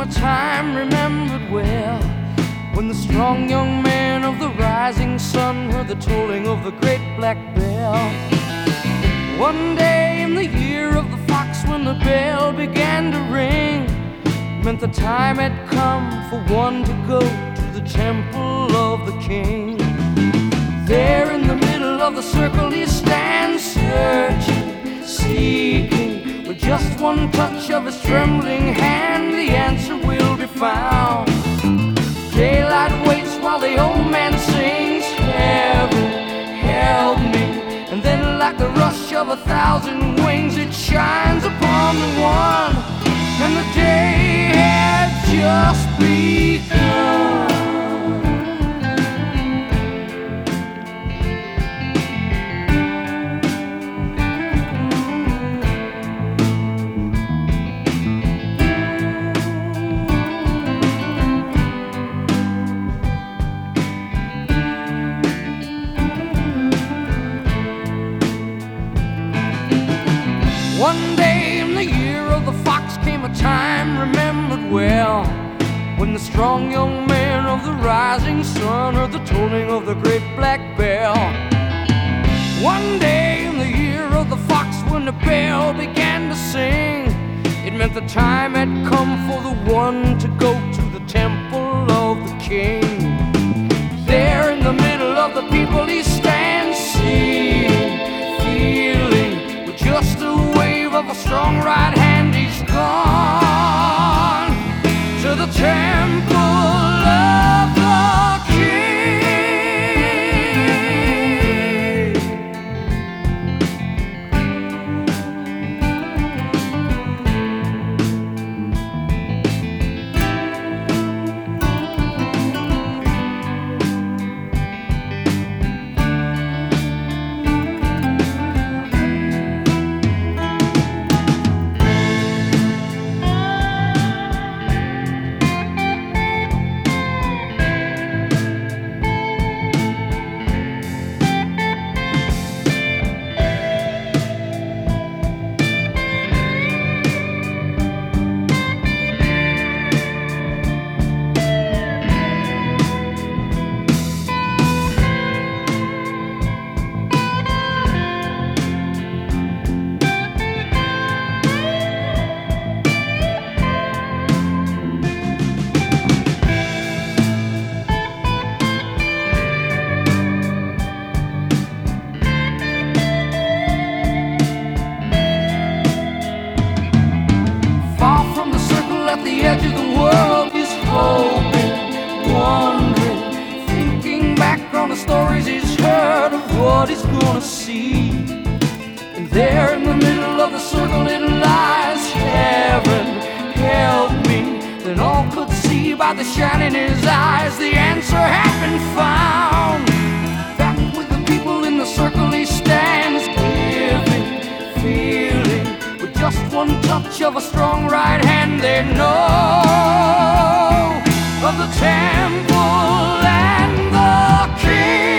a time remembered well, when the strong young man of the rising sun heard the tolling of the great black bell. One day in the year of the fox, when the bell began to ring, meant the time had come for one to go to the temple of the king. There in the middle of the circle he stands, searching, seeking. With just one touch of his trembling hand, the answer will be found. Daylight waits while the old man sings, heaven, help me. And then like the rush of 1,000 wings, it shines upon the one, and the day had just begun. One day in the year of the fox came a time remembered well, when the strong young man of the rising sun heard the tolling of the great black bell. One day in the year of the fox, when the bell began to sing, it meant the time had come for the one to go to the temple of the king. There in the middle of the people he stands, seeing, feeling, with just a wave of a strong right hand, he's gone to the temple of the king. The edge of the world is hoping, wondering, thinking back on the stories he's heard of what he's gonna see. And there in the middle of the circle it lies, heaven, help me. Then all could see by the shine in his eyes, the answer had been found. Back with the people in the circle he stands, giving, feeling. With just one touch of a strong right hand, they know of the temple and the king.